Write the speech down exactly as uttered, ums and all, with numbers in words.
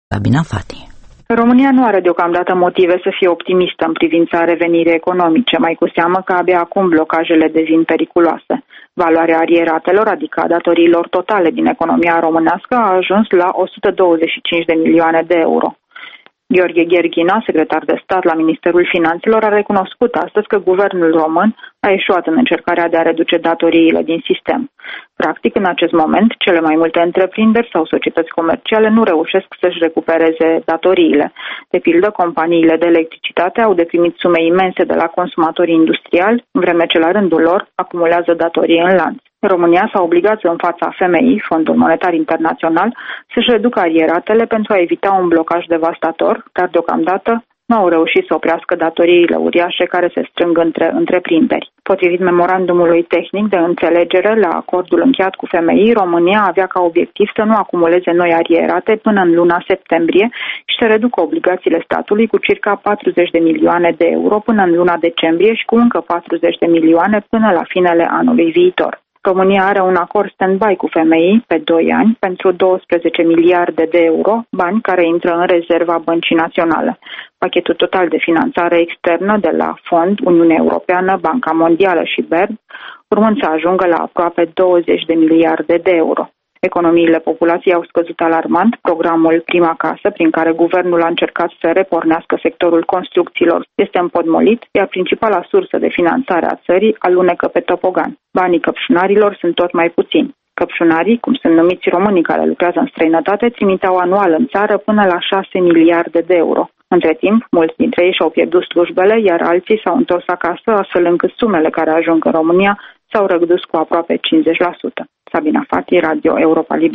Sabina Fati. România nu are deocamdată motive să fie optimistă în privința revenirii economice, mai cu seamă că abia acum blocajele devin periculoase. Valoarea arieratelor, adică a datoriilor totale din economia românească, a ajuns la o sută douăzeci și cinci de milioane de euro. Gheorghe Gherghina, secretar de stat la Ministerul Finanțelor, a recunoscut astăzi că guvernul român a eșuat în încercarea de a reduce datoriile din sistem. Practic, în acest moment, cele mai multe întreprinderi sau societăți comerciale nu reușesc să-și recupereze datoriile. De pildă, companiile de electricitate au deprimit sume imense de la consumatorii industriali, în vreme ce la rândul lor acumulează datorii în lanț. România s-a obligat în fața F M I, Fondul Monetar Internațional, să-și reducă arieratele pentru a evita un blocaj devastator, dar deocamdată nu au reușit să oprească datoriile uriașe care se strâng între întreprinderi. Potrivit memorandumului tehnic de înțelegere la acordul încheiat cu F M I, România avea ca obiectiv să nu acumuleze noi arierate până în luna septembrie și să reducă obligațiile statului cu circa patruzeci de milioane de euro până în luna decembrie și cu încă patruzeci de milioane până la finele anului viitor. România are un acord stand-by cu F M I pe doi ani pentru douăsprezece miliarde de euro, bani care intră în rezerva Băncii Naționale. Pachetul total de finanțare externă de la Fond, Uniunea Europeană, Banca Mondială și B E R D, urmând să ajungă la aproape douăzeci de miliarde de euro. Economiile populației au scăzut alarmant, programul Prima Casă, prin care guvernul a încercat să repornească sectorul construcțiilor, este împotmolit, iar principala sursă de finanțare a țării alunecă pe topogan. Banii căpșunarilor sunt tot mai puțini. Căpșunarii, cum sunt numiți românii care lucrează în străinătate, trimiteau anual în țară până la șase miliarde de euro. Între timp, mulți dintre ei și-au pierdut slujbele, iar alții s-au întors acasă, astfel încât sumele care ajung în România s-au redus cu aproape cincizeci la sută. Sabina Fati, Radio Europa Liberă.